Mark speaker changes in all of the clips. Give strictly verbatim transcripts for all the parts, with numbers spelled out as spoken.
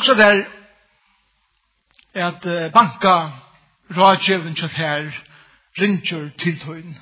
Speaker 1: Också där är att uh, banka rådgivning till här ringer till tøyn.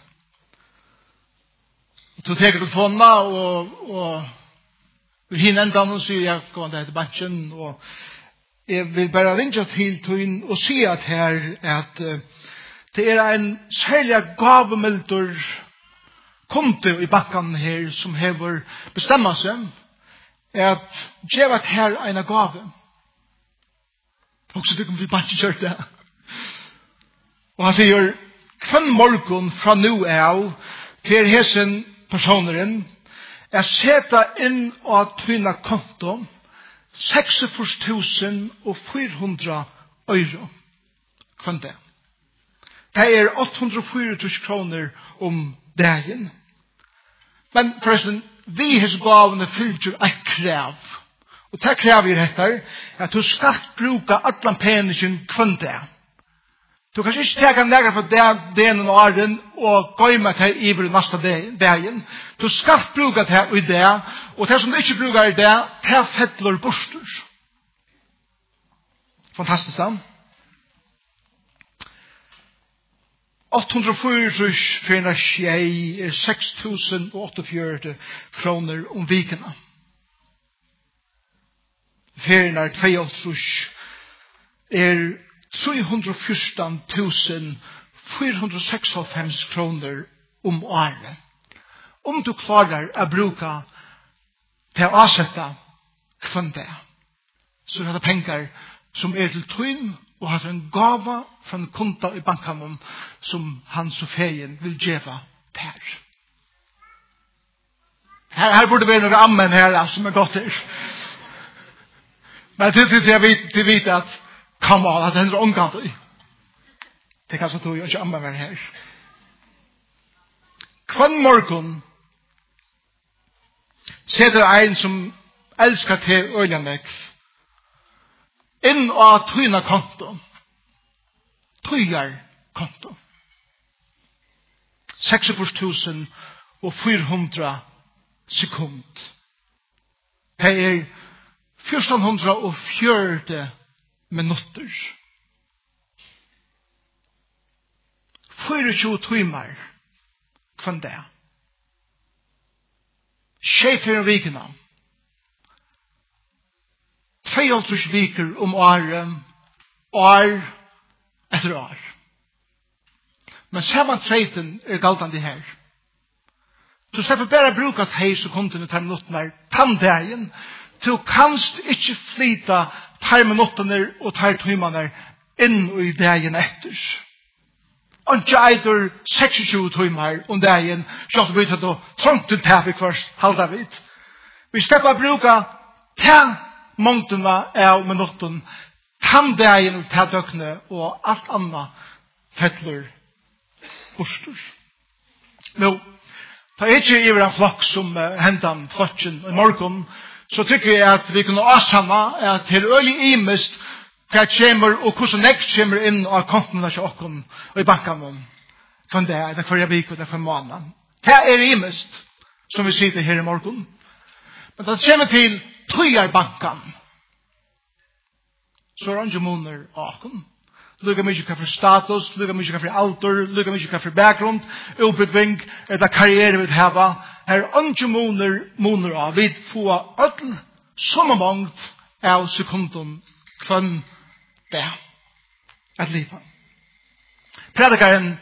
Speaker 1: Du tar telefonen och, och vi hinner ända och säger jag går där till banken och jag vill bara ringa till tøyn och se att här att uh, det är en särskild gavemildur konto i banken här som har bestämma sig att ge att här en gave. Också det kommer vi banken kört det. Och han säger kvann morgon från nu av till hesen personen är sätta in och tvinna konto sextiofyra tusen fyrahundra euro. Kvann det. Det är åttahundrafyra tusen kronor om dagen. Men förresten, vi har gavene fyllt ett krav. Och det kräver detta att du ska bruka alla penningen kvann det. Du kan inte ta nära för det den och arden och komma till i nästa dagen. Du ska bruka det och det och det som du inte brukar det, det fettlar bostor. Fantastiskt sant. åttahundrafyra tusen tjej är sex tusen åttiofyra kronor om vikerna. Färna tvåhundraåttio är trehundrafjorton tusen fyrahundrasextiofem kronor om året. Om du klarar att bruka till att avsätta kvann det, så är det pengar som är till tøyn och har en gava från konta i banken som han så fejen vill geva där. Här, här borde vi några ammen här som är gott här. Men till till jag vet till vet att kom on att det är omgående i. Det kan så tog jag inte ammen här. Kvann morgon sätter en som älskar till öljanek in och tøyna konto. Tøyar konto. sextiofyra tusen fyrahundra sekund. Det är fjortonhundrafjorton minuter. tjugofyra timmar kvann det. Tjejfyra vikerna. tvåhundraåttio veckor om året, år efter år. Men samman treten är galtande här. Du slipper bara bruka teg sekunder till minuterna tanddagen. Du kanst inte flyta tar minuterna och tar timmarna in i dagen efter. Och inte äter sextio timmar om dagen så att vi tar då trångt till tävig först halva vid. Vi slipper bruka ta mångtuna av minuten tanddagen till dögnet och allt annat fettler bostor. Nu, ta inte över en flock som uh, händan flocken i morgon, så tycker jag att vi kan avsamma att till ölig imest hva kommer og hvordan nekt kommer inn av kontene til okken og i banken från det, det förra vik och det för månaden. Det är imest som vi sitter här i morgon. Men det kommer till tøyarbanken. Så är det inte månader okken. Lukka mykje for status, lukka mykje for alder, lukka mykje for bakgrund, utbygging, eller karriere vi hava. Her er ikke måneder, måneder av. Vi får ødel som mångt av sekunden kvann det at livet. Predikaren,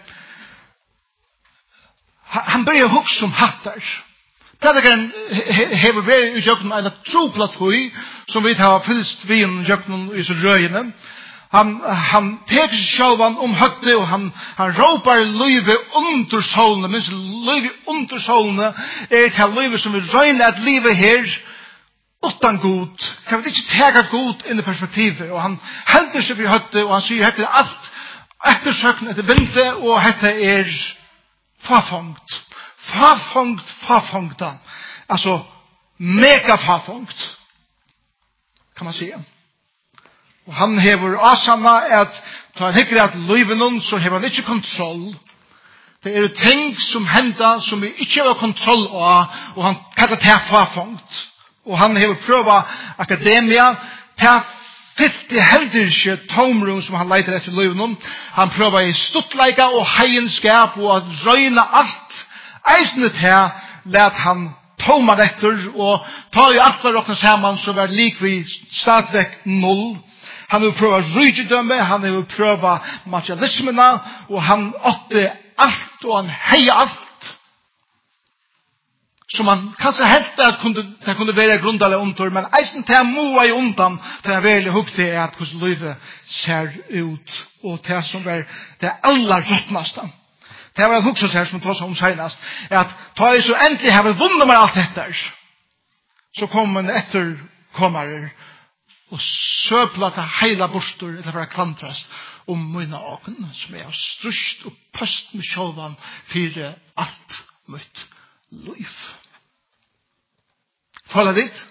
Speaker 1: han börjar hugsa om hattar. Predikaren hever vært i jøkken en troplattøy som vi har fylst vi i jøkken i så røyene. Han, han teker seg sjálvan om høtte, og han, han råpar løyve under solene, mens løyve under solene er til løyve som vil røyne at livet her utan god. Kan vi ikke tega god inn i perspektivet, og han helder seg for høtte, og han sier hette er alt ettersøkende etter vinte, og hette er fafongt. Fafongt, fafongt. Altså, mega fafongt, kan man sige. Og han hever asamma at ta han hikker at løyven så hever han ikke kontroll. Det er ting som hender som vi ikke har kontroll av, og han kallar det fafongt. Og han hever prøva akademia, ta fylte heller ikke tomrum som han leiter etter livet. Han prøver i stuttleika og heienskap og at røyna alt. Eisene til let han tomar etter og ta i alt var råkna saman så var likvi stadigvæk null. Han vil prøve rydgjødømme, han vil prøve materialismena og han åtte alt og han heier alt. Så man kanskje helt at kunde, det kunne være grundale omtor, men eisen til moa i undan til jeg veldig hukte er at hvordan livet ser ut, og det som er det aller rettnaste. Det var et hukse her som tog seg om senast, er at ta jeg så endelig har vi vunnet med alt dette, så kommer en etterkommere og søpla til heila bostor, eller for å klantrast om mine åken, som er strust og pøst med sjåvan for alt mitt liv. Følger dit?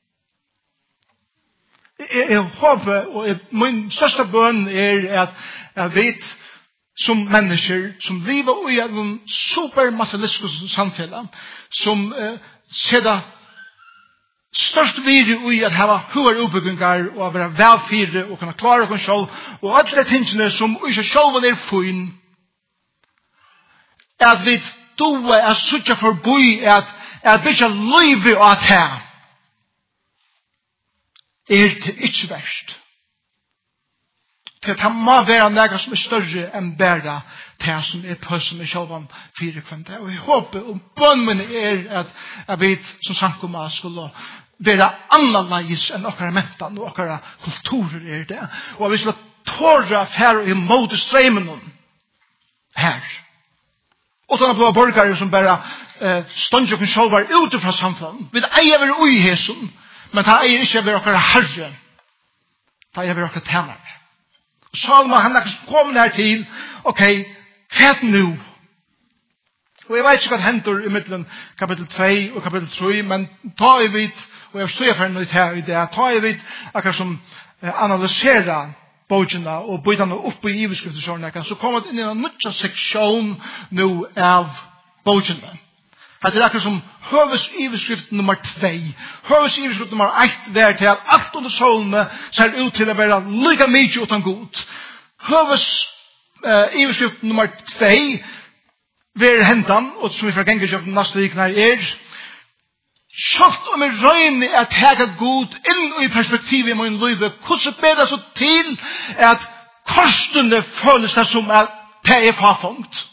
Speaker 1: Jeg, jeg håper, og jeg, min største bønn er at jeg vet som mennesker som lever i en supermaterialistisk samfunn, som uh, setter størst virke i at ha høyere oppbygginger og være velfyrre og kunne klare oss selv, og alle de tingene som ikke selv er funn, at vi då är sucha förbi att att bygga liv och att här är det inte värst. Det kan man vara något som är större än bara det som är på som är självan fyra kvanta. Och jag hoppas och bönnen är att jag vet som samkomma skulle vara annorlunda än åkara mentan och åkara kulturer är det. Och vi skulle torra för emot strömmen här. Och då var borgare som bara eh, stånd och själva utifrån samfunnet. Vi äger väl ui hesum, men det är inte över åkara herre. Det är över åkara tänare. Salma han har kommit här till, okej, okay, fett nu. Och jag vet inte vad händer i mitten kapitel två och kapitel tre, men ta i vid, och jag står för något här i det, ta i vid, akkurat som eh, analysera bøkene og bøydene opp i iverskriften så kommer det inn i en nødvendig seksjon nå av bøkene. Det er akkurat som høves iverskrift nummer två. Høves iverskrift nummer ett der til at alt under solene ser ut til å være like mye uten god. Høves uh, iverskrift nummer två ved hentan, og som vi fra gengekjøkken neste vikene er, Schaft om jeg røyner at jeg er god inn i perspektivet i min liv. Hvordan ber det så til at kostene føles det som at det er farfungt?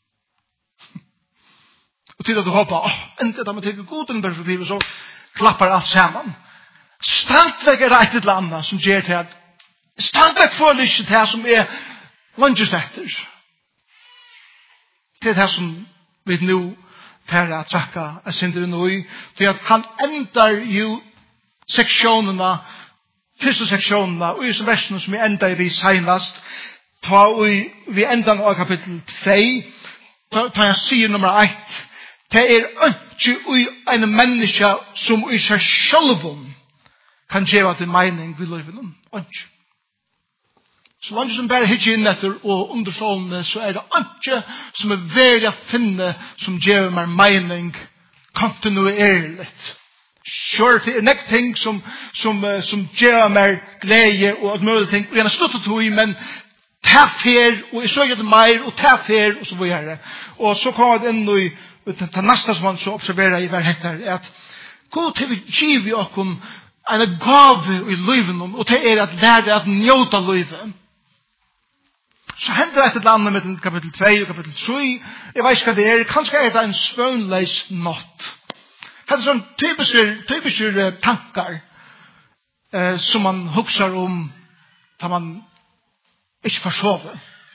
Speaker 1: Og til at du håper, åh, endelig da man tenker god inn i perspektivet, så klapper alt sammen. Standvek er et eller annet som gjør til at standvek føler ikke det som er lungestekter. Det er det som vi nå for at trakka er sindre nøy, til at han endar jo seksjonene, første seksjonene, og i versene som vi endar i senast, ta vi endar av kapittel två, ta jeg sier nummer ett, det er ikke en menneske som i seg selv kan gjøre til mening ved livet. Ikke. Så langt som bare hittar inn etter og under solene, så er det ikke som er veldig å finne som gjør meg mening kontinuerlig. Sure, det er nek ting som, som, som gjør meg glede og at mulig ting, og jeg har sluttet to i, men ta fer, og jeg søker det mer, og ta fer, og så videre. Og så kommer det inn i det neste som man så observerer i hver heter, at god til vi giver oss en gave i livet, og det er at lære at njøte livet. Så hender det et eller annet med kapitel två og kapitel tre. Jeg vet ikke hva det er. Kanskje er det en svønleis natt. Det er sånn typiske, typiske tankar eh, som man husker om da man ikke forsover.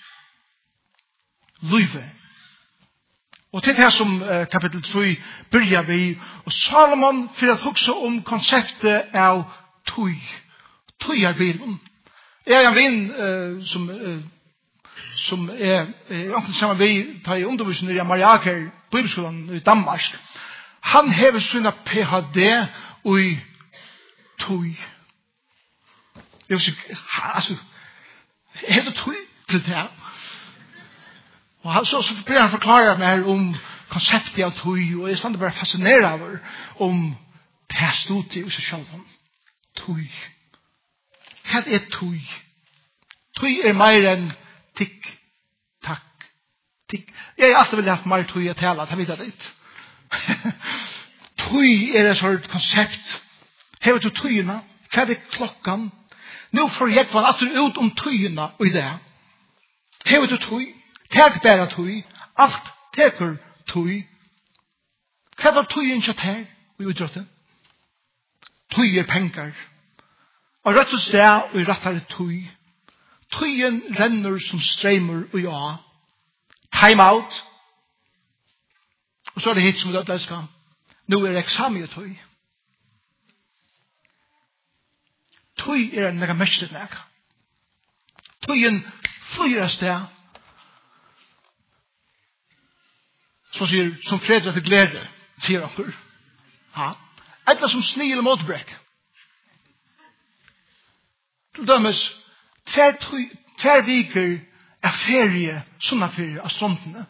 Speaker 1: Livet. Og til det som eh, kapitel tre begynner vi. Og Salomon for å huske om konseptet av tøy. Tøy er bilen. Jeg er en vinn eh, som eh, som er omkring sammen vi tar i undervisning i Mariaker bibelskolen i Danmark. Han hever sina P H D i tøy. Jeg vil si, altså, er det tøy til det? Og han, så, så blir han forklare meg om konseptet av tøy, og jeg stand bare fascineret over om det her stod til seg selv. Tøy. hva er tøy? Tøy er mer enn tikk, takk, tikk. Jeg har alltid vel haft mer tøy å tale, det vet jeg litt. Tøy er et sånt konsept. Hever du tøyene? Hva er klokkan? Nå får jeg vann at du ut om tøyene og i det. Hever du tøy? Tek bare tøy. Alt teker tøy. Hva er tøyen ikke til i utrådten? Tøy er penger. Og rett og sted og rettere tøy. Tøyen renner som streimer og ja. Time out. Og så er det hit som vi da skal. Nå er eksamen i tøy. Tøy er en mega mestet nek. Tøyen flyr sted. Som sier, som freder til glede, sier han. Ja. Etter som sni eller motbrekk. Til dømes, tver viker er ferie, sånne ferie av strandene.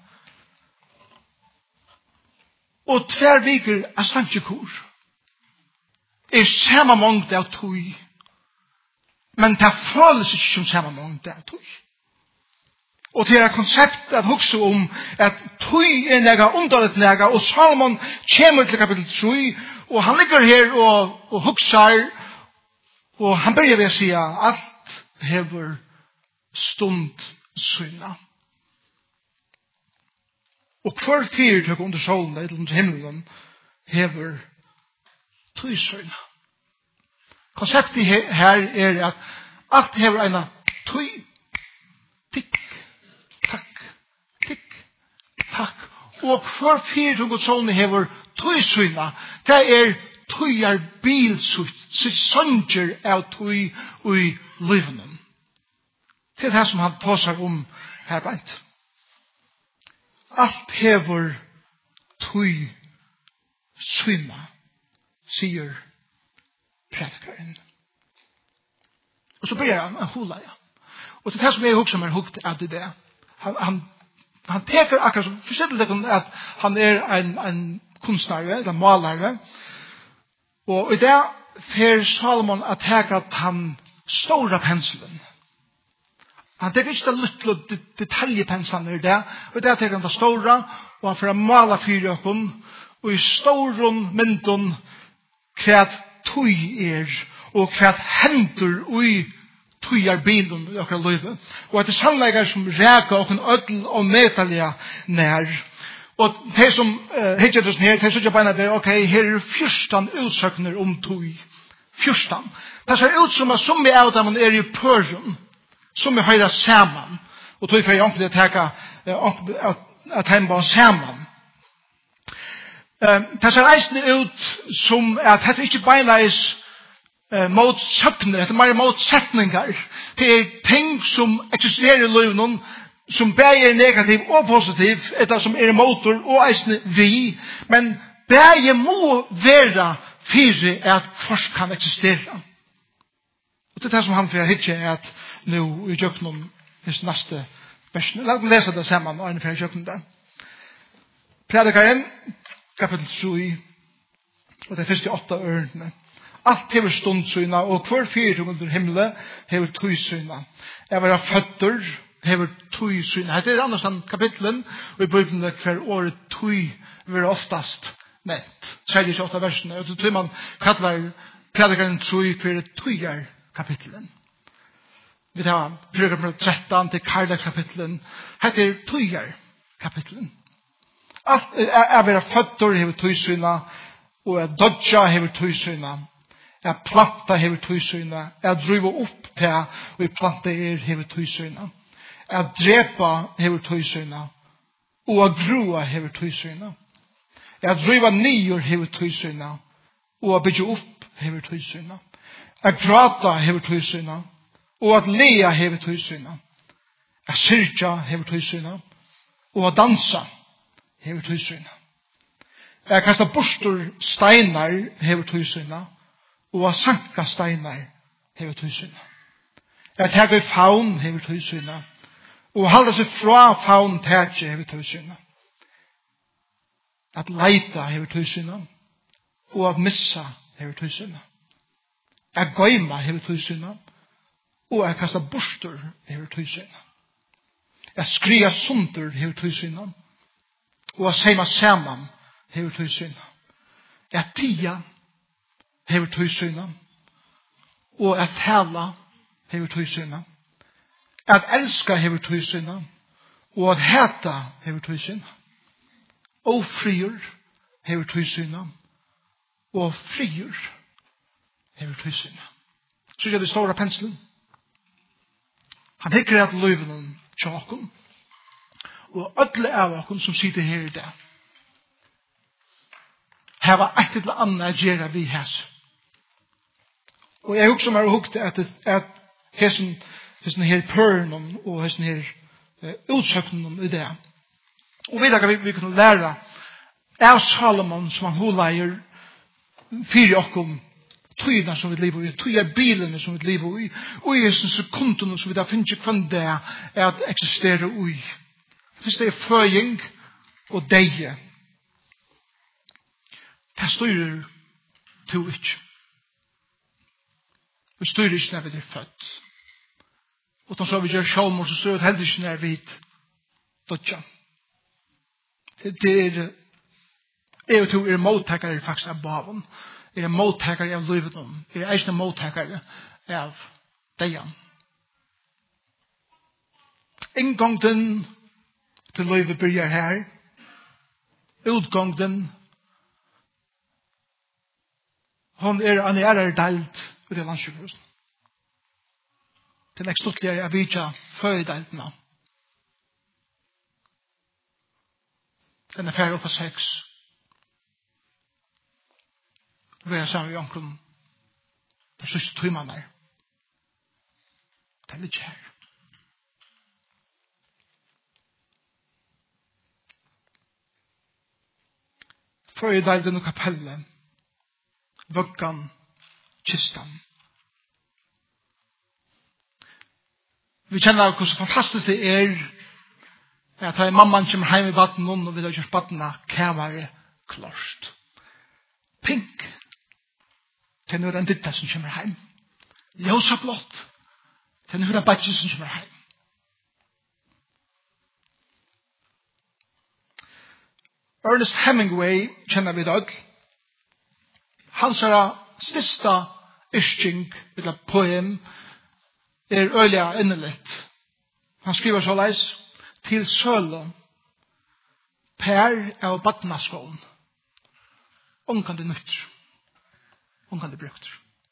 Speaker 1: Og tver viker er sannsjekur. Er samme mångde av tøy. Men det føles ikke som samme mångde av tøy. Og det er konsept at hukse om at tøy er nega, underligt nega, og Salomon kommer til kapittel tre, og han ligger her og, og hukser, og han begynner ved å si at alt hever stund syna. Og hver fyrtøk under solen, eller under himmelen, hever tøy syna. Konseptet her er at alt hever en tøy, tikk, takk, tikk, takk. Og hver fyrtøk under solen hever tøy syna. Det er tøyar bilsutt, så sanger av tøy og i livenen. Det er det som han tåsar om her beint. Alt hever tøy syna, sier predikaren. Og så begynner han å hula, ja. Og det er det som jeg husker meg hukt av det der. Han, han, han teker akkurat som, for det at han er en, en kunstnare, eller malare, og i det fer Salomon at teka at han stora penselen. Han teker ikke det lytte detaljepenselen i det, og i det teker han det stora, og han får mala fyrjøkken, og i storon myndon hva tøy er, og hva hender ui tøyar bilen i okra løyve. Og at det sannlegger som reka og en ødel og metalja nær. Og de som uh, hittar det her, de sier bare det, ok, her er fyrstan utsøkner om tøy. Fyrstan. Det ser ut som at som vi er der man er i pøren, som vi høyrer saman, og tøy for jeg ordentlig å teka at han var saman. Det ser eisende ut som at dette ikke beileis uh, mot søkner, det er mer mot setninger. Det er ting som eksisterer i livet, som begge er negativ og positiv, etter som er motor og eisende vi, men begge må være fire at først kan eksistere. Og det er det som han får hitje er at nå i jøknen hos neste versen. La meg lese det sammen, og en for jøknen det. Predikaren, kapittel tre, og det første åtta ørene. Alt hever stundsyna, og hver fire under himmelen hever tøysyna. Jeg var føtter, hever tøysyna. Det er annars enn kapitlen, og i Bibelen hver året tøy vil oftast nevnt. tredje til åtta versene. Og så tror man kallar predikaren tre for tøyar kapitlen. Vi tar predikaren tretton til Karla kapitlen. Hette er tøyar kapitlen. Jeg vil ha føtter hever tøysyna, og jeg dodja hever tøysyna. Jeg planta hever tøysyna. Jeg driver opp til, og jeg planta er hever tøysyna. Jeg drepa hever tøysyna, og jeg grua hever tøysyna. Jeg driver nyer hever tøysyna, og jeg bygger opp hever tøysyna. Jeg grata hever tøysyna, og jeg lea hever tøysyna. Jeg syrja hever tøysyna, og jeg dansa hever tøysyna. Jeg kastar bostor steinar hever tøysyna, og jeg sanka steinar hever tøysyna. Jeg teker faun hever tøysyna, og halda seg fra faun teker hever tøysyna. At leita hever tøysyna, og at missa hever tøysyna. At gøyma hever tøysyna, og jeg kastet borster hever tøysøyna. Jeg skria sunter hever tøysøyna, og jeg seima saman hever tøysøyna. Jeg tia hever tøysøyna, og jeg tala hever tøysøyna. At elska hever tøysøyna, og at heta hever tøysøyna. Og frier hever tøysøyna, og frier hever tøysøyna. Så er det store penselen. Han hikker at løyven om tjåken, og ødle av åken som sitter her i dag. Her var et eller annet gjerra vi hæs. Og jeg husker meg og hukte at, at hessen, hessen her pøren og hessen her uh, utsøknen i det. Og vi dager vi, vi kunne lære av Salomon som han holeier fire åkken tøyene som vi lever i, tøyer bilene som vi lever i, og i hessen sekundene som vi da finner ikke hvem det er at eksisterer i. Hvis det er føying og deie, det styrer to ikke. Vi styrer ikke når vi er født. Og så vi gjør sjålmord, så styrer det heller ikke når vi er dødja. Det er jeg og to er måttakere faktisk av baven. Er måttakere av livet om. Er eisne måttakere av deian. Inngångden til livet begynner her. Utgångden hon er an er er delt i det landsjukhusen. Til ekstutligere av vidja føydeltene. Den er færre oppe seks. Vi er sammen i omkring det siste tøyman der. Det er litt her. Føydelten og kapellet, vøggan, kistan. Vi kjenner hvor så fantastisk det er at da mamman kommer heim i vatten og vi har gjort vattena kævare klart. Pink. Til når en ditta som kommer heim. Ljósa blått. Til når en badge som kommer heim. Ernest Hemingway kjenner vi dag. Hans er største yrking, eller poem, er øyelig innelitt. Han skriver så leis, til sølen, per av badnaskålen, omkant det nytt, omkant det brukt.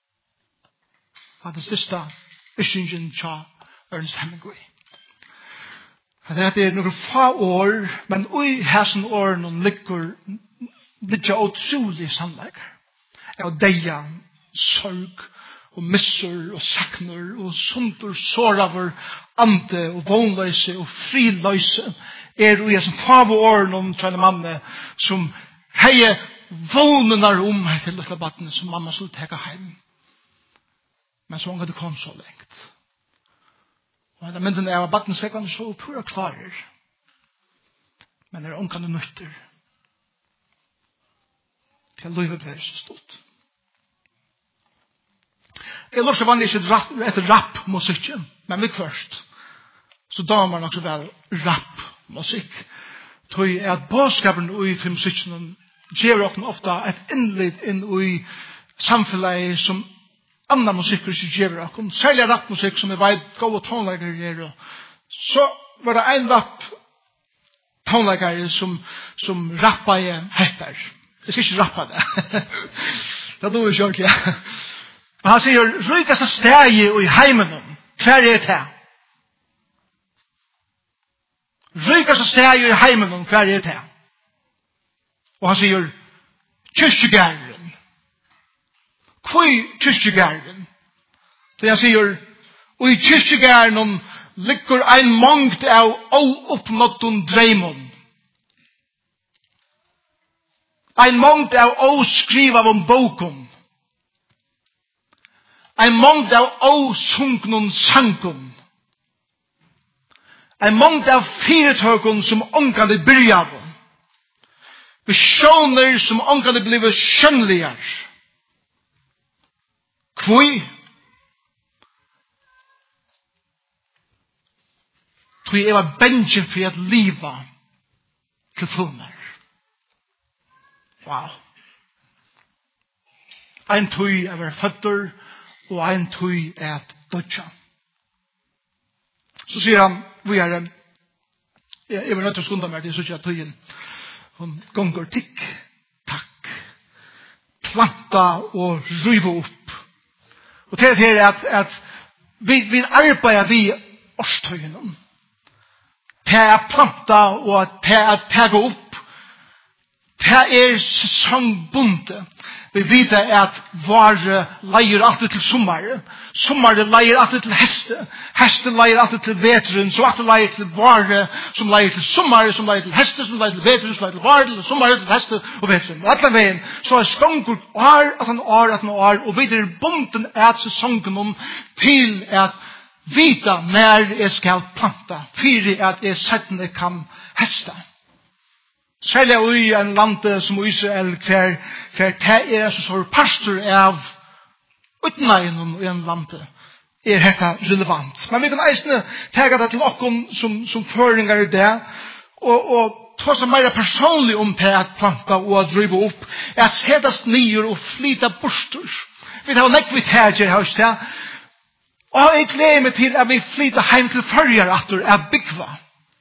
Speaker 1: Og det største yrsingen tja Ernest Hemingway. Det er noen få år, men ui hæsen årene ligger, ligger utrolig sannlegger. Av deia, sorg, og misser, og sakner, og sunter, såraver, ande, og vognløse, og friløse, er ui hæsen få årene om tjene manne, som heier vognenar om til lille battene, som mamma skulle teka heim. Men så unga det kom så lengt. Og da mynden er av battene sekvande så pura kvarer. Men er unga det nøtter. Til løyve blir så stort. Jeg lorser vanlig ikke etter rap-musikken, men vi først. Så da man også vel rap-musikk. Tog er at bådskapen i til musikken gjør åkken ofta et innlitt inn i samfunnet som andre musikker ikke gjør åkken. Særlig rap-musikk som jeg vet gode tonleggere gjør. Så var det en rap-tonleggere som, som rappa i heter. Jeg skal ikke rappa det. Det er noe vi kjørt, ja. Og han sier, rykast stegi i heimen, hver er det? Rykast stegi i heimen, hver er det? Og han sier, kyrkjegæren. Hvor kyrkjegæren? Så han sier, og i kyrkjegæren ligger ein mangt av ouppnåttun dreimon. Ein mangt av oskriva om bokum. Ein mångd av åsungnun sankum. Ein mångd av firetøkun som ångande byrjav. Visjoner som ångande blivet skjønnligar. Kvoi? For jeg var bensin for at liva til fullmer. Wow. Ein tøy er være føtter, og ein tøy er at dødja. Så sier han, vi er, jeg var nødt til å skunda meg, det er så ikke at tøyen, hun gonger tikk, takk, planta og ryva opp. Og til det er at, at vi, vi arbeider vi årstøyen, til at planta og til at tagga opp. Det er sesongbundet. Vi vet at vare leier alltid til sommar. Sommar leier alltid til heste. Heste leier alltid til vetren. Så alltid leier til vare som leier til sommar, som leier til heste, som leier til vetren, som leier til vare, til sommar, til heste og vetren. Og alle veien så er skongur år, at han år, at han år, og vi er bunden at sesongen til at vita når jeg skal planta, fyrir at jeg settene kan heste. Særlig i en land som Israel, hver, hver det er så stor pastor av utnøyen i en land, er dette relevant. Men vi kan eisne tega det til okken som, som føringer i det, og, og ta seg mer personlig om det at planta og drive opp, er sedas nyer og flyta bostor. Vi har nekk vi teger her hos det, og jeg gleder meg til at vi flyta heim til førjer at det er byggva.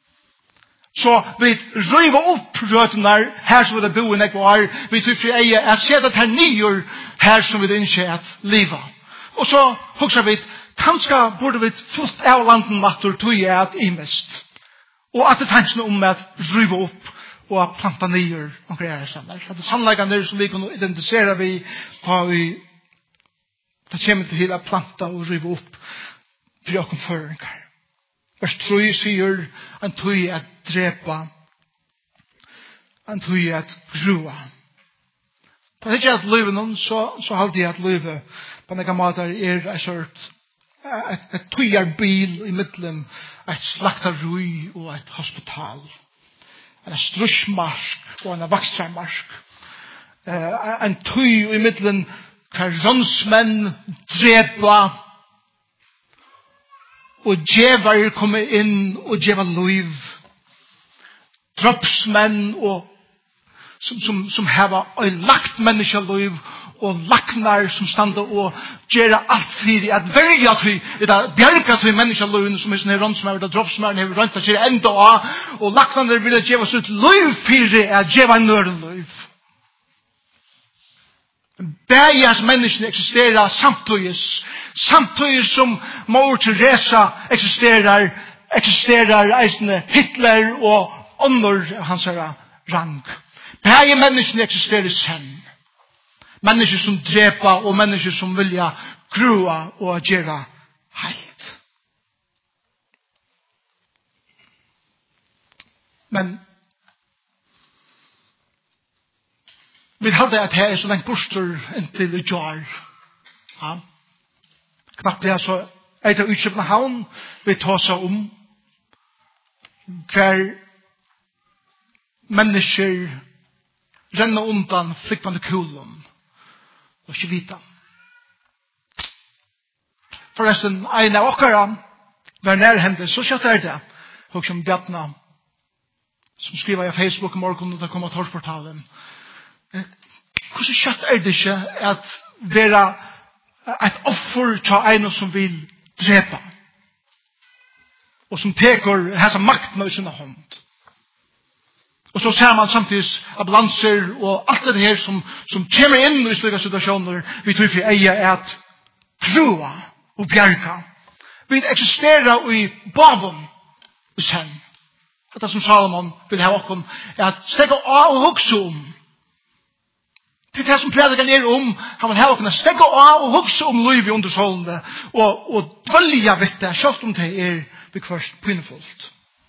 Speaker 1: Så vi riva upp røtene her som vi har boet nekva år. Vi tror fri eie at se det her nyer her som vi ikke at liva. Og så hokser vi kanskje burde vi fått av landen matter tog jeg at imest. Og at det tanken om at riva upp og at planta nyer omkring her sammen. At det sannleggende som vi kunne identifisere vi har vi det kommer til at planta og riva upp for å komme føringer. Vers tre sier, han tog at drepa, han tog at grua. Da er ikke at løyve noen, så, så halte jeg at løyve på noen måter er et sort, et, et tøyarbil i middelen, et slaktarui og et hospital. En strussmarsk og en vakstrarmarsk. Uh, en tøy i middelen, hver ronsmenn drepa, og djevar kommer inn og djevar loiv. Droppsmenn og som, som, som heva lagt menneska loiv og laknar som standa og gjera alt fyrir at verja til det bjerga til menneska loiv som er sånne rondsmenn og droppsmenn hever rønt at gjera enda av og laknar vil djeva sitt loiv fyrir at djeva nør loiv. Bæjas menneskene eksisterer samtidig, samtidig som Mor Teresa eksisterer, eksisterer eisende Hitler og ånder av hans rang. Bæjas menneskene eksisterer sen. Mennesker som drepa og mennesker som vilja grua og gjera heilt. Men vi hadde at her er så lengt bostor inntil i jar. Ja. Knapt det så er det utkjøpende havn vi tar seg om hver mennesker renner undan flikkvande kulen og ikke vita. Forresten, en av okkara var nærhendet, så kjøtt er det og som Bjartna som skriver i Facebook i morgen og det kommer torsportalen. Hvordan kjøtt er det ikke at være et offer til en som vil drepe og som teker hessa makten i sinne hånd. Og så ser man samtidig ambulanser og alt det her som, som kommer inn i slike situasjoner vi tror for eie at grua og bjerga. Vi eksisterer i baven i sen. Det som Salomon vil ha okkom er at stegge av og hukse om. Det er det som predikan er om, han vil ha okkom at stegge av og hukse om liv i undersålende og, og dølja vitt det, selv om det er bekvart pinnefullt.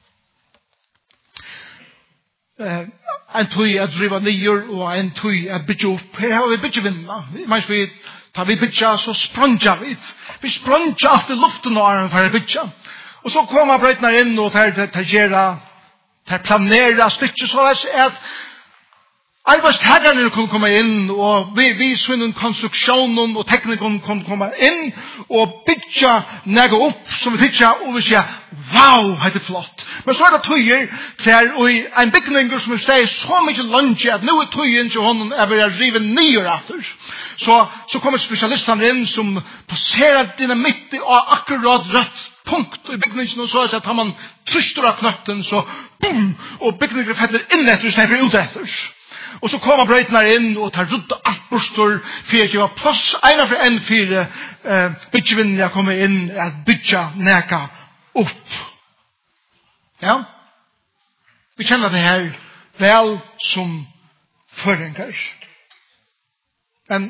Speaker 1: Uh, en tøy er driva nyer og en tøy er bytja opp. Her har vi bytja vinna. Mens vi tar vi bytja, så spranja vi. Vi spranja alt i luften og armen for å bytja. Og så kommer brøytene inn og tar, tar, tar gjerra, tar planera stykje, så er at arbeidsherrene kunne komme inn, og vi, vi svinnen konstruksjonen og teknikon kunne komme inn, og bytja nega opp, som vi tykker, og vi sier, wow, det er flott. Men så er det tøyer klar, og en bygning som er så mye lunge, at nå er tøyen til hånden er ved å rive nye retter. Så, så kommer spesialistene inn som passerer dynamitt og akkurat rett punkt i bygningen, og så er det at man tryster av knøtten, så boom, og bygningen fetter inn etter, i stedet for ut etter. Og så kommer brøytene inn og tar runt alt bostor for at jeg var plass ena for en fire eh, byggvinner jeg kommer inn at bygga neka opp. Ja? Vi kjenner det her vel som føringer. Men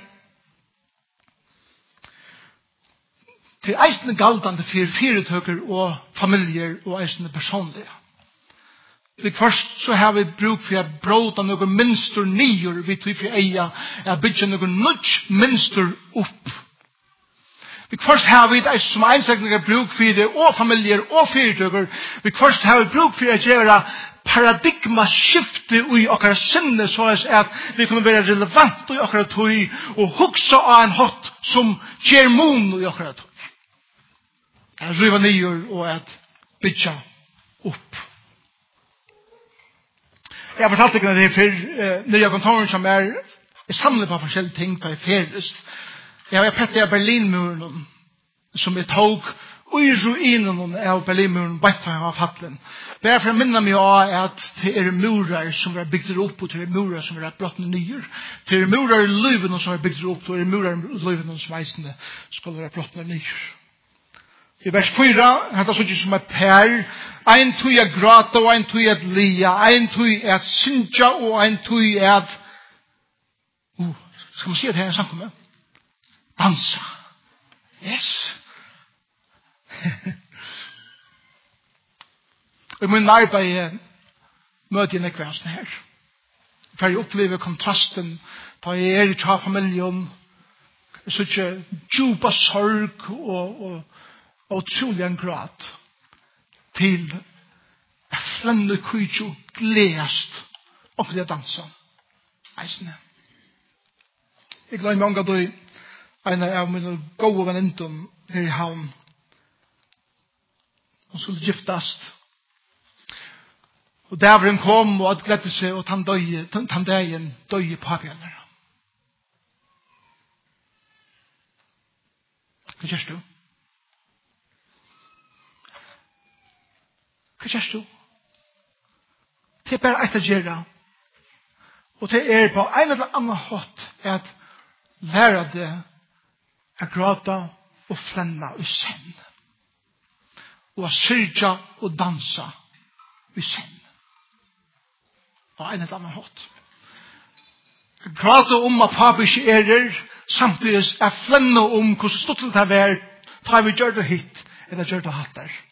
Speaker 1: til eisende galtande for fyretøker og familier og eisende personlige. Vi først så har vi bruk for å bråta noen minster nyer, vi tog for eia, å bygge noen nødt minster opp. Vi først har vi det som einstaklinger bruk for det, og familier og fyrirtøker. Vi først har vi bruk for å gjøre paradigmaskifte i okkara sinne, så at vi kan være relevant i okkara tog, og hugsa av en hatt som gjør mon i okkara tog. At riva nyer og at bygge opp. Jeg har fortalt ikke det før, når jeg kontoren som er, jeg samler på forskjellige ting på ferdigst. Jeg har pettet av Berlinmuren, som jeg tok, og i ruinen av Berlinmuren, bare for jeg var fattelen. Bare for å minne meg av at det er murer som er bygd opp, og det er murer som er brottene nyer. Det er murer i løyvene som er bygd opp, og det er murer i løyvene som eisende skal være brottene nyer. I vers fyra, hetta sånn som er per, ein tui er grata og ein tui er lia, ein tui er synja og ein tui er, uh, skal man si at her er samkommet? Dansa. Yes. Og min arbeid møter jeg nekvæsen her. For jeg opplever kontrasten, da jeg er i tja-familien, så ikke djupa sorg og, og og utrolig en grad til å flenne kujtjo gledest og til å danse. Eisne. Jeg gleder mange av deg en av mine gode venninten her i havn. Hun skulle giftast. Og dævren kom og at gledde seg og tann dagen døye papjellere. Hva kjørst du? Hva kjørst du? Det er bare et å gjøre. Og det er på en eller annen hatt at lære det å gråta og flenne i senn. Og å syrja og dansa i senn. På en eller annen hatt. Gråta om at pappa ikke er der, samtidig å flenne om hvordan stort det har vært, tar vi gjør det hit, eller gjør det hatt der.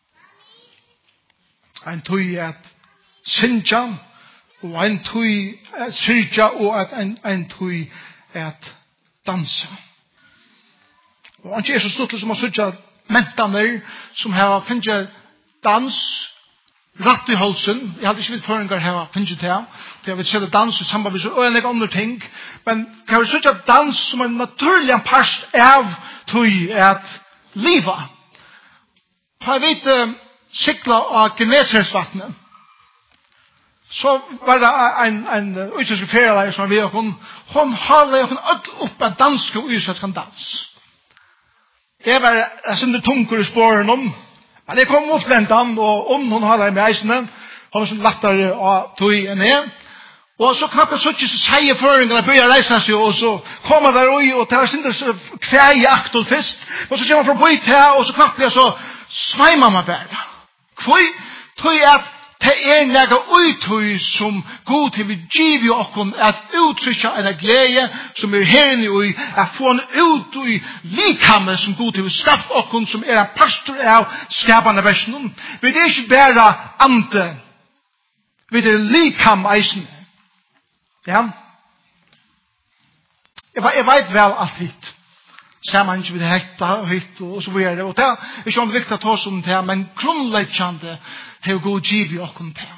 Speaker 1: Ein tui at synja, og ein tui at syrja, og at ein, ein tui at dansa. Og han er så stort som å syrja mentaner som har finnet dans rett i halsen. Jeg hadde ikke vidt føringer her finnet det. Det har vi sett dans i samband med så øyne andre ting. Men kan vi syrja dans som en naturlig part av tui at liva. For jeg vet sikla av Genesresvattnet. Så var det en, en utryske ferieleier som var ved hun, hun hadde hun opp av danske og israelske dans. Jeg var jeg sendte tunker i spåren om, men jeg kom opp den dan, og om hun hadde med eisene, hun var sånn lettere av tog enn jeg. Og så knappt så ikke så sier føringene begynner å reise seg, og så kommer der og, og tar sin kvei i akt og fest, og så kommer fra bøyt her, og så knappt jeg så sveimer man bare. Kvøy, tøy at det er nega uttøy som god til vi giver jo okkom at uttrykja en glede som er herren i at få en ut i likhamme som god til vi skapt okkom som er en pastor av skapande versen. Vi er ikke bare ante, vi er likhamme eisen. Ja? Jeg, jeg vet vel alt hit. Ser man ikke ved hekta og hitt og så videre. Og det er ikke om det viktig å ta sånn til, men grunnleggende til å gå og giv i åkken til.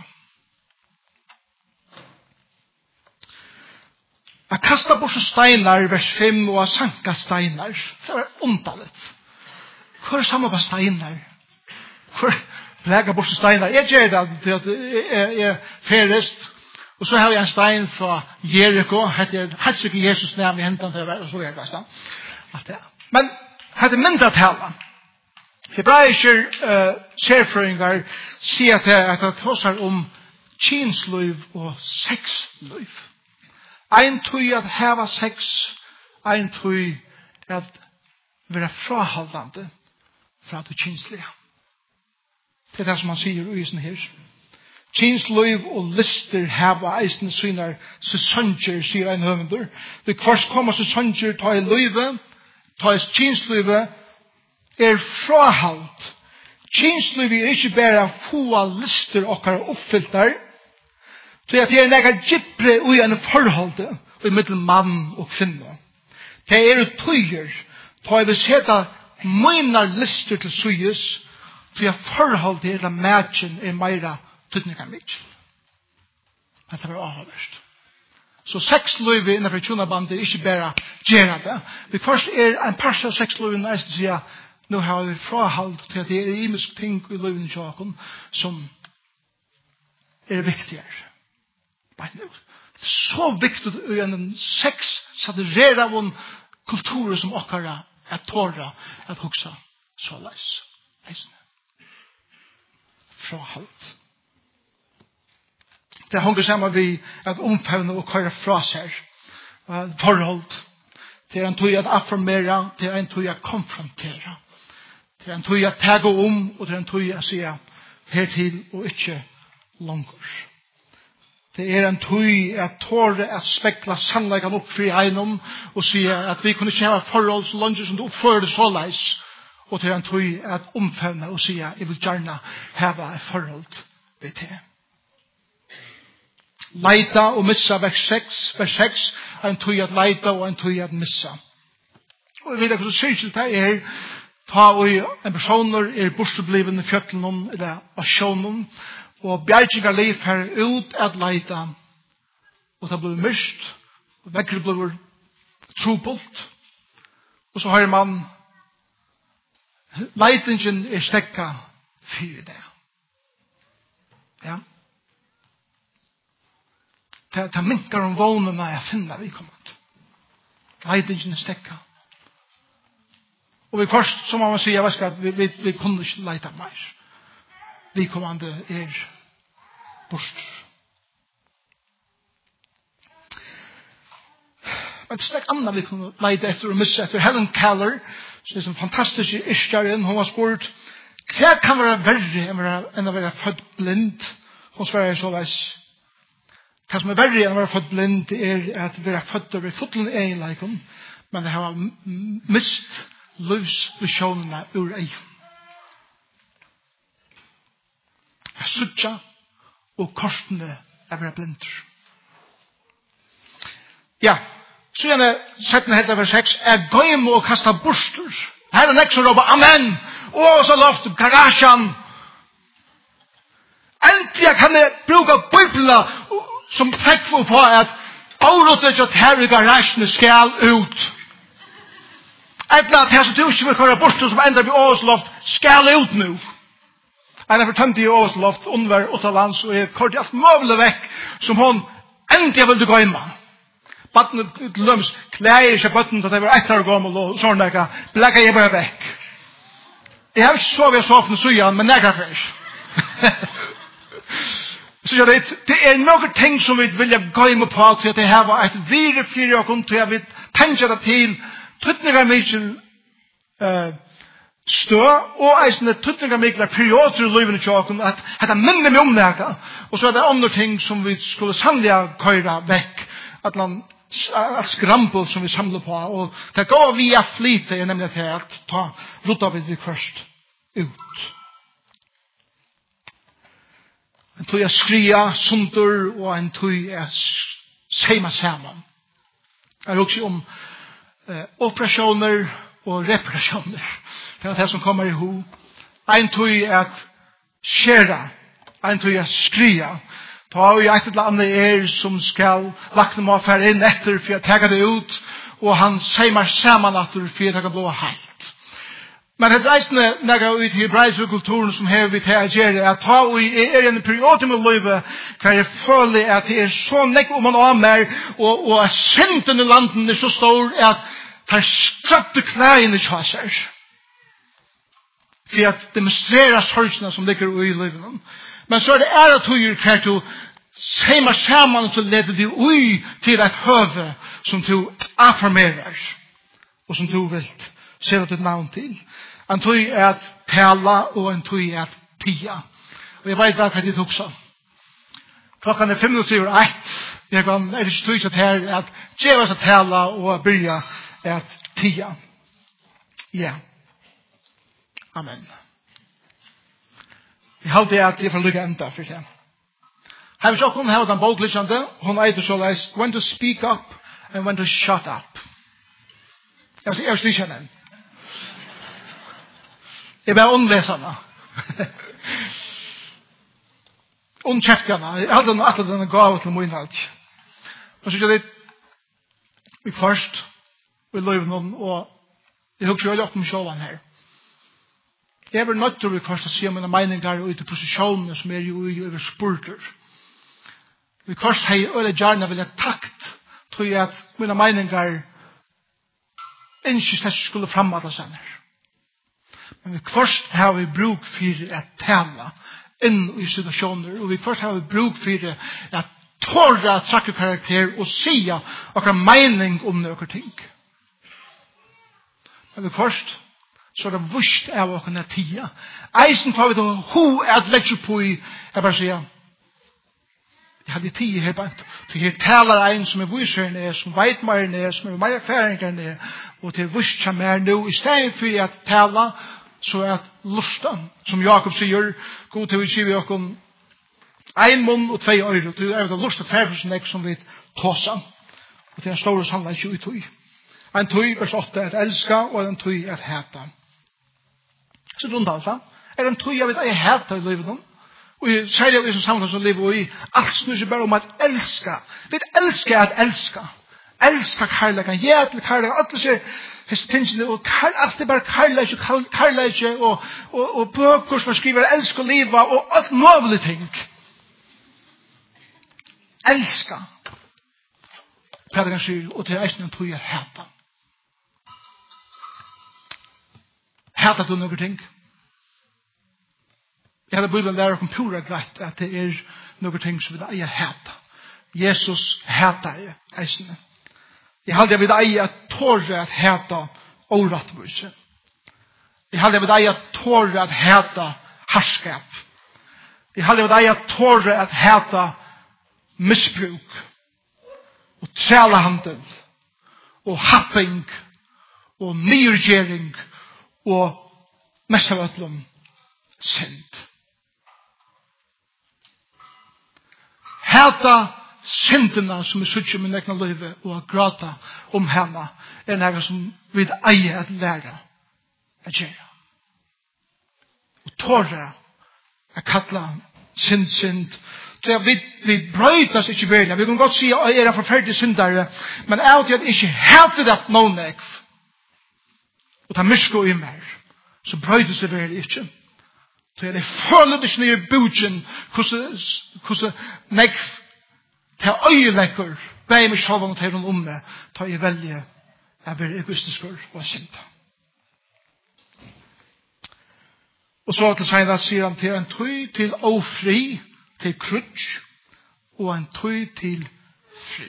Speaker 1: Jeg kastet bort steinar, vers fem, og jeg sanka steinar. Det var ondallet. Hvor er samme på steinar? Hvor, pläga bort steiner. Jeg gjør det til at jeg er ferest. Og så har jeg en stein fra Jericho. Heter Hetsik Jesus nærmere i hendene til å være. Så er det. Men heter mindre tala. Hebraiske uh, særføringer sier at det tåser om kinsløyv og sexløyv. Ein tøy at heva sex, ein tøy at være frahaldande fra det kinslige. Det er det som han sier i sin her. Kinsløyv og lister heva eisne synar sesonger, sier ein høvender. Det kvart kommer sesonger ta i løyve, ta i kinsløyve, er frahald. Kinsløyve er ikke bare få lister okkar oppfylltar, så at det er nekka gypre ui en forhold i middel mann og kvinne. Det er tøyer, ta jeg vil seta møynar lister til suyes, så jeg forhold til at matchen er meira tøytninga mykje. Men det var avhåverst. Så sexløyve innenfor tjonabandet er ikke bare gjerra det. Vi først er en par av sexløyve næsten sier, nå har vi frahald til at det er imisk ting i løyven tjåken som er viktigere. Det er så viktig i en sex saturera av en kultur som okkara er tåra at huksa så leis. Frahald. Det hunger sammen vi at omfavne og køyre fra seg. Forhold. Det er en tog at affirmera, det er en tog at konfrontera. Det er en tog at tega om, og det er en tog at sige hertil og ikke langer. Det er en tøy at tåre at spekla sannleggen opp fri einom og sier at vi kunne ikke ha forhold så langt som du oppfører det så leis. Og det er en tøy at omfevne og sier jeg vil gjerne hava et forhold ved det. Leita og missa vers seks, vers seks, en tøy at leita og en tøy at missa. Og jeg vet ikke hvordan syrkilt det er, ta og en personer er bortbliven i fjøtlen eller asjonen, og bjergingar liv her ut at leita, og det blir myrst, og vekkert blir trupult, og så har man leitingen er stekka fyrir det. Ja. Det, det minkar om vånene jeg finner vi kommet. Leitingen er stekka. Og vi først, så må man si, jeg vet at vi, vi, vi kunne ikke leita mer. Vi kommande er bort. Men det er ikke annet vi kunne leide etter og misse etter. Helen Keller, som er en fantastisk iskjaren, hun har spurt, hva kan være verre enn å være født blind? Hun svarer så veis. Hva som er verre enn å være født blind er at være født over fotlen egenleikon, men det har mist livsvisjonene ur egen. Jeg sutja og korsene er være blinder. Ja, så gjerne settene heter vers seks, er gøym og kasta borster. Her er nek som råper amen, og så loft garasjen. Endelig kan jeg bruke bøybla som trekk på at avrådet at her i garasjen skal ut. Etla at her som du ikke vil køre borster som ender vi åsloft skal ut nå. Han har fortømt i Åsloft, underver, utenlands, og jeg kortet alt møvlet vekk, som hun endelig ville gå inn med. Batten til løms klæger seg bøtten til at jeg var ett år gammel, og sånn der, blekker jeg bare vekk. Jeg har ikke sovet i sofen og sugen, men nekker først. Så det, det er noen ting som vi vil gå inn på, til at jeg har et vire fire og kun til jeg vil tenke det til, tøttninger mye uh, stå, og eisende tøttninger mikler perioder i livet i tjåken, at dette minner meg om det, og så er det andre ting som vi skulle sannelig køyre vekk, at man at skrampel som vi samler på, og det går via flyte, er nemlig til at ta rota vi først ut. En tog er skria, sundur, og en tog er seima saman. Det er også om eh, operasjoner og reparasjoner. Det er det som kommer i ho. En tog er at skjera, en tog er skria. Da har vi et eller annet er som skal lakne må fære inn etter for å tega det ut, og han seimar saman etter for å tega blå halt. Men det reisende nægger ut i hebraiske kulturen som her vi til å gjøre, at ta og er en periode med livet, hver jeg føler at det er så nekk om man av meg, og, og synden i landen er så stor, at det er stratte knæene kjasser. For at demonstrere sorgsene som ligger i livet. Men så er det ære tøyer hver du sier meg sammen til å lede deg ui til et høve som du affirmerer, og som du vil se ditt navn til. En tøy er at tala, og en tøy er at tia. Og jeg vet hva jeg tok så. Klokken er fem minutter over ett. Jeg kan, er det ikke tøy at her er at djevas at tala, og byrja er at tia. Ja. Amen. Jeg halte at jeg får lykke enda for det. Her vil jeg også ha den boklyssende. Hun eiter så leis, when to speak up, and when to shut up. Jeg vil si den. Jeg var unnlesende. Unnkjeftene. Jeg hadde noe etter denne gav til min alt. Og så gjør det vi først vi løyver noen, og jeg husker veldig ofte med sjålen her. Jeg var nødt til å først å si mine meninger ut i posisjonene som er jo i over spurter. Vi først har jeg øyne gjerne vil jeg takt tror jeg at mine meninger ikke slett skulle fremmede seg her. Men vi først har vi bruk for å tale inn i situasjoner, og vi først har vi bruk for å tåre å trakke karakter og si akkurat mening om noen ting. Men vi først så er det vust av å kunne tia. Eisen tar vi til ho er et lekser på i, jeg bare sier, jeg hadde tia her bant, til her taler en som er vuserne, som veit mer, som er mer erfaringerne, og til vust som er nå, i stedet for at tala, så er at lusten, som Jakob sier, god til vi sier vi okkom, ein munn og tvei øyre, til er det lust og færdelsen ek som vi tåsa, og til en store sannleik jo i tøy. En tøy, vers åtte, er at elska, og en tøy er at heta. Så rundt altså, er en tøy jeg vet at jeg heta i livet nå, og jeg sier det som samfunn som lever i, alt snur seg bare om at elska. Vi elsker at elska. Elska kærleikan, ja til kærleikan, alt det hese tingene, og alt er bare kærleik, kærleik, og, og, og bøker som skriver elsk og liva, og alt mulige ting. Elska. Prædikan sier, og til eisen en tøy er heta. Heta du noen ting? Jeg hadde begynt å lære om pura greit at det er noen ting som vi eier heta. Jesus heta er eisene. Jeg hadde vidt eier at tåre at heta årettvise. Jeg hadde vidt eier at tåre at heta herskap. Jeg hadde vidt eier at tåre at heta misbruk. Og trælehandel. Og happing. Og nyrgjering. Og mest av øtlom synd. Heta syndene som er sutt i min egna livet og gråta om henne er noe som vi eier at lære å gjøre. Og tåre er kattla synd, synd. Så vi, vi brøytas ikke veldig. Vi kan godt si at jeg er en forferdelig syndere, men jeg har ikke hatt det noen ekv. Og ta mysko i meg, så brøydes det veldig ikke. Så jeg føler det ikke nye budgen, hvordan nekv til øyelekker, bei meg selv og til noen om meg, ta jeg velge jeg blir egoistisk og synda. Og så til seg da sier han til en tøy til ofri, til krutsk, og en tøy til fri.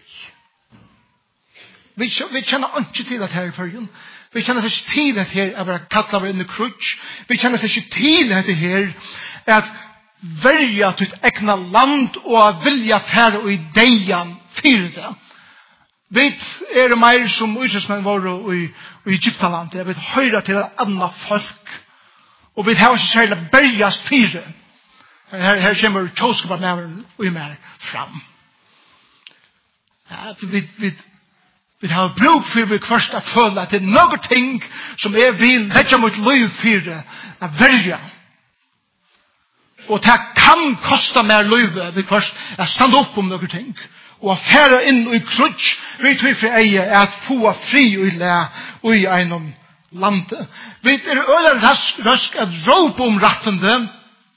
Speaker 1: Vi, vi kjenner ikke til at her i førgen. Vi kjenner ikke til at her er bare kattler vi inn i krutsk. Vi kjenner ikke til at her er at verja til et egna land og vilja fære og ideian fyrir det. Vi er mer som utsøksmenn våre i Egyptaland. Vi høyrer til et annet folk. Og vi har ikke særlig bergast fyrir. Her, her kommer tjåskaparnæveren og mer fram. Ja, vi, vi, vi har bruk for vi først å føle at det er noen ting som er vil letja mot liv fyrir å verja. Og det kan kosta mer livet vi først å stande opp om noen ting. Og å fære inn i krutsk vi tror for eie er at få fri og le og i einom landet. Vi er øyla rask, rask at råpe om rattende,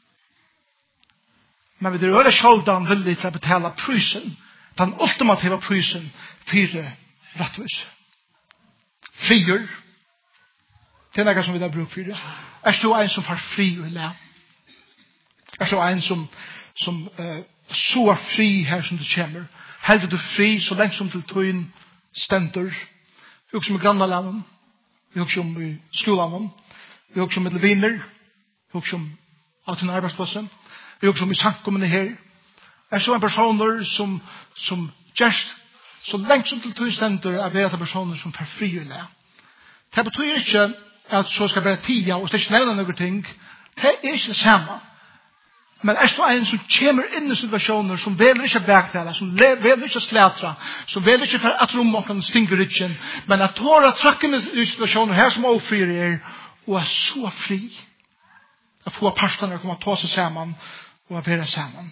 Speaker 1: men vi er øyla sjoldan villig til å betale prisen, den ultimativa prisen, fire rattvis. Frier, det er noe som vi har brukt for det. Er du en som får fri og læ? Er du en som, som uh, så fri her som du kommer? Helder du fri så lenge som til tøyen stenter? Vi husker om i grannlandet, vi husker om i skolan, vi husker om i viner, vi husker om av til arbeidsplassen, vi husker om i samkommende her. Er så en personer som, som just så lenge som til tøyen stenter er det personer som får fri og læ. Det betyr ikke at så skal være tida og ikke nevne noen ting. Det er ikke det samme. Men er det en som kommer inn i situasjoner som vil ikke bergtale, som vil ikke slætra, som vil ikke for at rom og kan stinke rykken, men at tåra trakkene i situasjoner her som ofrir er, og er så fri. At få parstene kommer til å ta seg sammen og være sammen.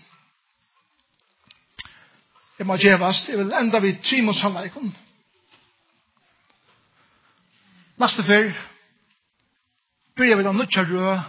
Speaker 1: Jeg må gjevast, jeg vil enda vid Simons handleikon. Neste fyr, bryr vi da nødja rød,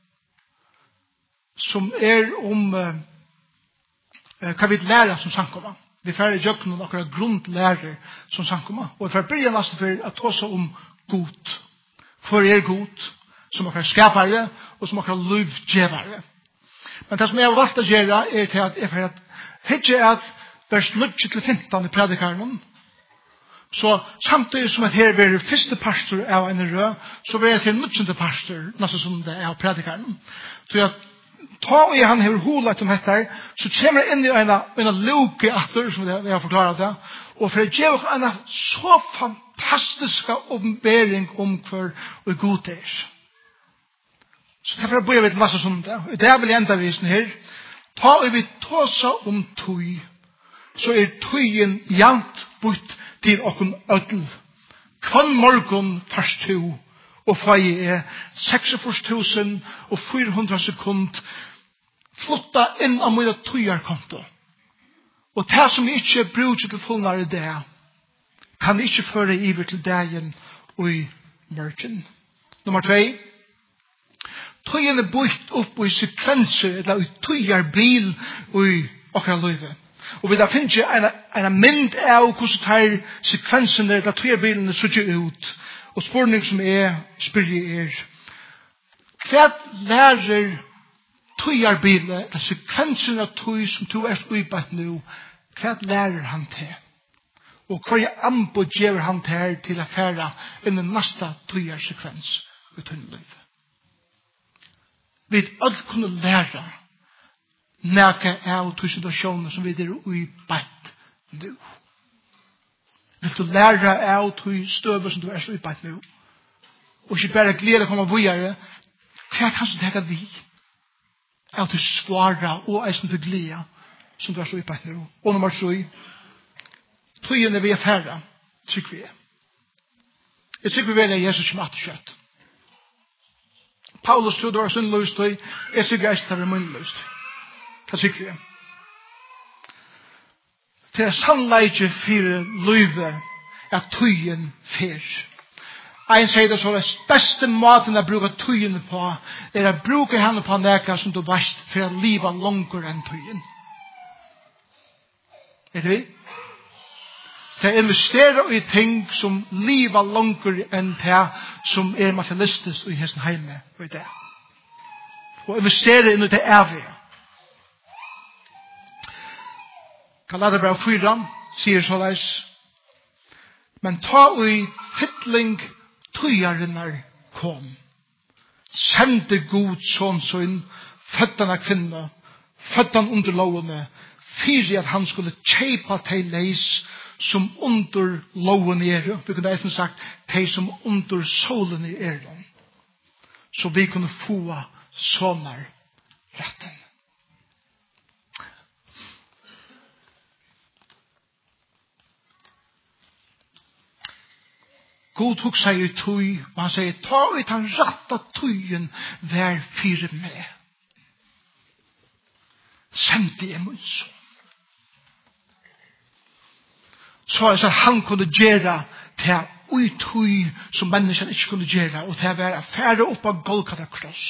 Speaker 1: som er om uh, hva vi lærer som sankomma. Vi får i jøkken og akkurat grunnlærer som sankomma. Og for å bryr neste fyr, at også om god. For er god, som akkurat skapare, og som akkurat lovgjevare. Men det som jeg har valgt å gjøre, er til at jeg får at hitje at vers nødja til femten i predikaren, så samtidig som at her blir første pastor av en rød, så blir jeg til nødvendig pastor, nesten som det er av predikaren. Så jeg ta og han har holet om dette, så kommer jeg inn i en, en luke atter, som jeg har forklaret det, og for å gjøre en så fantastisk åpenbering om hver og god det er. Så derfor bor jeg vidt masse som det. Og det er vel enda visen her. Ta og vi ta seg om tøy, så er tøyen jant bort til okken ødel. Kvann morgon først to, og fai er seksogfyrre tusen og fire hundre sekund flotta inn av mine tøyarkonto. Og det som ikke bruker til fullnare det, kan ikke føre iver til dagen og i mørken. Nummer tvei. Tøyen er bort opp i sekvenser, eller i tøyarbil og i okra løyve. Og vi da finner ikke en, en mynd av hvordan tar sekvensene eller tøyarbilene sutter ut. Og spørning som er, spør jeg er, hva lærer tøyarbilet, eller sekvensen av tøy som du er uibatt nå, hva lærer han til? Og hva er anbud gjør han til til å fære inn i neste tøyarsekvens i tøyarlivet? Vi alle kunne lære nækka av to situasjoner som vi er uibatt nå. Vil du lære av to støver som du er så uibatt nå? Og ikke bare glede å komme videre, hva kan du tenke vi? Av to svara og eisen til glede som du er så uibatt nå. Og nummer tre, tøyene vi er færre, trykk vi er. Jeg trykk vi er Jesus som atterkjøtt. Paulus trodde var sin løst, og jeg trykk eisen til min løst. Hva trykk vi er? Til sannleikje fire løyve er tøyen fyr. Ein sier det så det beste måten å bruke tøyen på er å bruke henne på neka som du varst for å liva langer enn tøyen. Er det vi? Til å investere i ting som liva langer enn det som er materialistisk i hesten heime og i det. Og investere inn i det evige. Galaterbrev fyra sier såleis, men ta ui fytling tøyarinnar kom. Sende god sånnsøyn, føddan av kvinna, føddan under lovene, fyrir at han skulle kjeipa til leis som under lovene er, vi kunne eisen sagt, til som under solen er, så vi kunne få sånnar retten. God tok seg i tøy, og han sier, ta ut han ratta tøyen hver fire med. Sendte jeg min sånn. Så er det han kunne gjøre til ui tui som menneskene ikke kunne gjøre, og det var å fære opp av Golgata kross.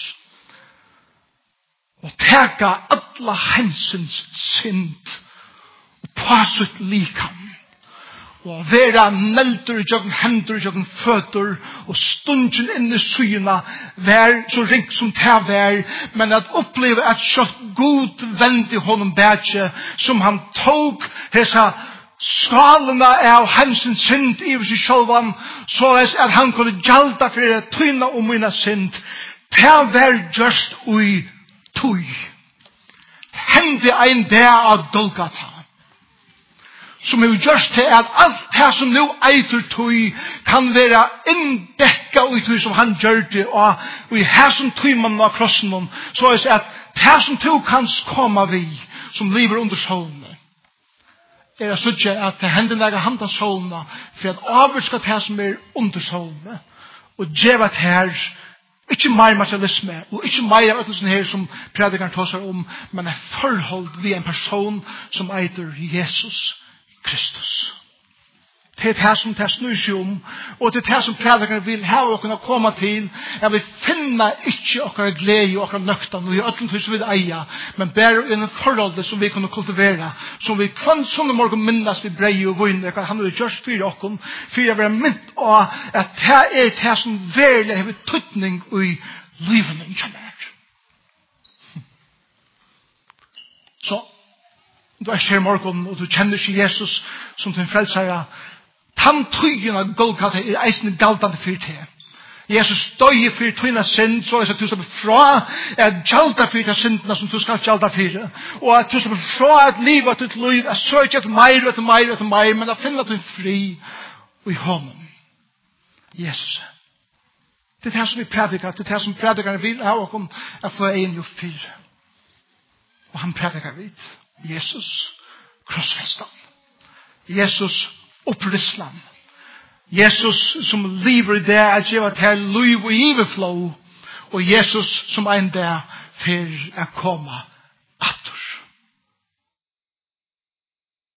Speaker 1: Og teka alla hensens synd og på sitt likam. Og vera neldur i jøkken hendur i jøkken føtter og stundjen inn i syna vær så ring som det vær, men at oppleve at kjøtt god vend i honom bætje som han tog hesa skalene av hensens synd i seg sjølvan så at han kunne gjalda for det tøyna om mina synd. Det vær just ui tøy. Hende ein der av Golgata. Som er just til at alt det som nu eitur tøy kan være inndekka i tøy som han gjør det og i her som tøy man av krossen så er det at det som tøy kan komme vi som lever under solene er det sånn at det hender nægge hand av solene for at avvarska det som er under solene og djeva det her ikke mer materialisme og ikke mer av det her som predikeren tar seg om men er forhold ved en person som eitur Jesus Kristus. Det er det som det snur seg om, og det er det som predikere vil ha å kunne komme til, at vi finner ikke okkar glede og okkar nøktan, og i ødelen til som vi eier, men bare i en forhold som vi kunne kultivere, som vi kvann sånne morgen minnes vi brei og vunne, at han har gjort for okken, for jeg vil mynd av at det er det som virkelig har tøtning i livet ikke mer. Så, du er her morgen, og du kjenner ikke Jesus som din frelsere. Tan tøyen av Golgata er eisende galtande for det. Jesus døy for tøyna synd, så er det at du skal fra at gjalda for det syndene som du skal gjalda for. Og at du skal fra at livet at ditt liv er søk etter meir, etter meir, etter meir, men at finne at du er fri i hånden. Jesus. Det er det som vi predikar, det er det som predikerne vil ha, og om jeg får en jo fyr. Og han predikar vidt. Jesus krossfestan. Jesus opprisslan. Jesus som lever i det at gjeva til liv og giveflow. Og Jesus som ein der for å komme